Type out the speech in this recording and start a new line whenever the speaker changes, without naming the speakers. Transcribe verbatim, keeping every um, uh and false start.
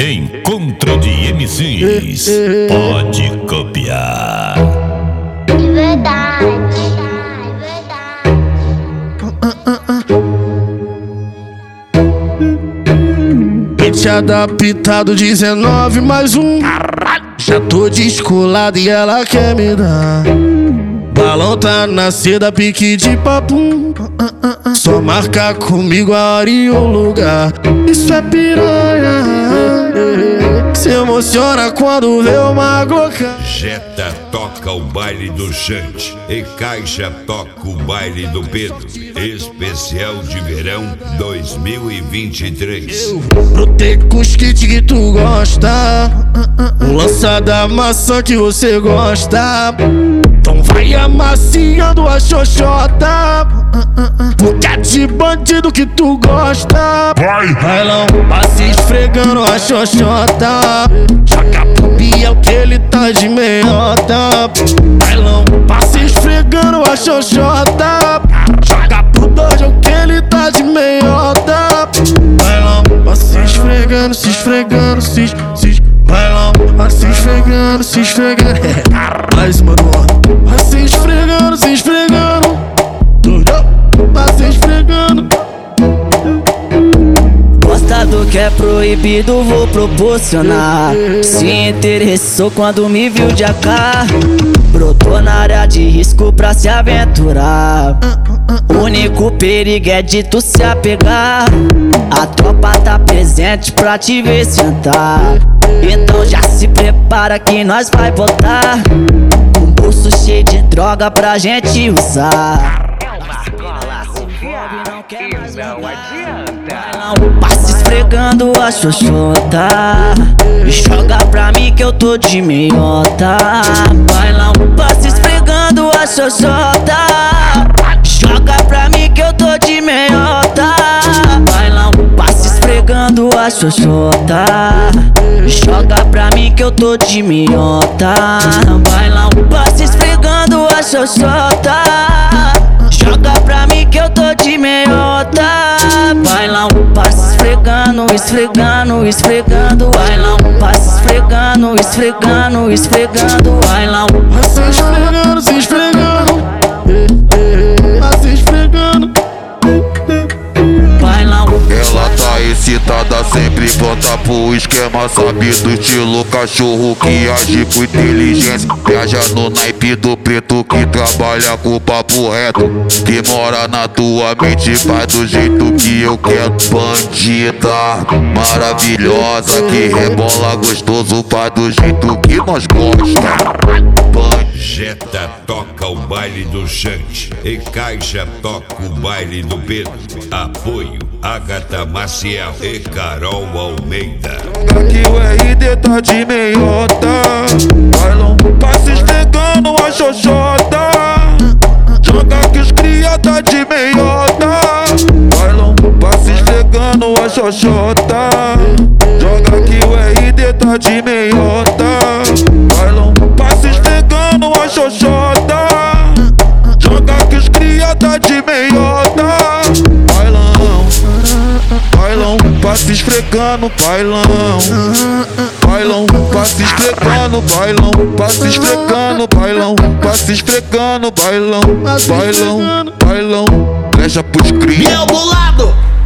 Encontro de M Cs. Pode copiar.
De verdade.
Pente adaptado dezenove mais um. Já tô descolado e ela quer me dar. Balão tá na seda, pique de papum. Só marca comigo a hora e o lugar. Isso é piranha. Se emociona quando vê uma gloca.
Jetta toca o baile do Chante e Caixa toca o baile do Pedro. Especial de verão dois mil e vinte e três.
Brotei com os kits que tu gosta. O lança da maçã que você gosta. Então vai amaciando a xoxota. Porque é de bandido que tu gosta.
Vai!
Bailão, passa esfregando a xoxota. Joga pro Biel que ele tá de meiota. Bailão, passa esfregando a xoxota. Joga pro dojo que ele tá de meiota. Bailão, passa esfregando, se esfregando, se, se bailão, passa esfregando, se esfregando. Mas mano, passa esfregando, se esfregando. Passa esfregando.
Gosta do que é proibido, vou proporcionar. Se interessou quando me viu de A K. Brotou na área de risco pra se aventurar. O único perigo é de tu se apegar. A tropa tá presente pra te ver sentar. Então já se prepara que nós vai botar um bolso cheio de droga pra gente usar. Passa esfregando a xoxota. Joga pra mim que eu tô de meiota. Bailão, passa esfregando a xoxota. Joga pra mim que eu tô de meiota. Bailão, passa esfregando a xoxota. Joga pra mim que eu tô de meiota. Bailão, passa esfregando a xoxota. Joga pra mim que eu tô de meiota. Bailão, passa esfregando, esfregando, esfregando. Bailão, passa esfregando, esfregando, esfregando. Bailão,
passa esfregando, se esfregando. Passa esfregando.
bailão.
Ela tá excitada, sempre pronta pro esquema. Sabe do estilo cachorro que age com inteligência. Viaja no naipe do preto que trabalha com o papo reto. Que mora na tua mente, faz do jeito que eu quero. Bandida maravilhosa, que rebola gostoso, faz do jeito que nós gosta.
Jetta toca o baile do Chante e Caixa toca o baile do Pedro. Apoio Agatha Maciel e Carol Almeida.
Aqui o R D tá de meiota. Bailão, passa esfregando a xoxota. Joga que os cria tá de meiota. Bailão, passa esfregando a xoxota. Joga que o R D tá de meiota. Bailão, passa esfregando a xoxota. Joga que os cria tá de meiota. Bailão, bailão, passa esfregando, bailão. Bailão, passa esfregando, bailão. Passa esfregando, bailão. Passa esfregando, bailão. Bailão, bailão, fecha pros cria.
Meu bolado!